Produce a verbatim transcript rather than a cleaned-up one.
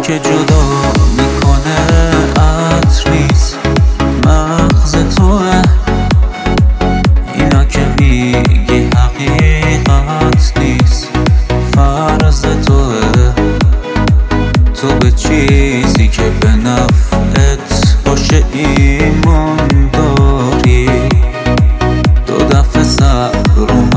که جدا میکنه عطر نیست، مغز توه. اینا که میگی حقیقت نیست، فرض توه. تو به چیزی که به نفعت باشه ایمان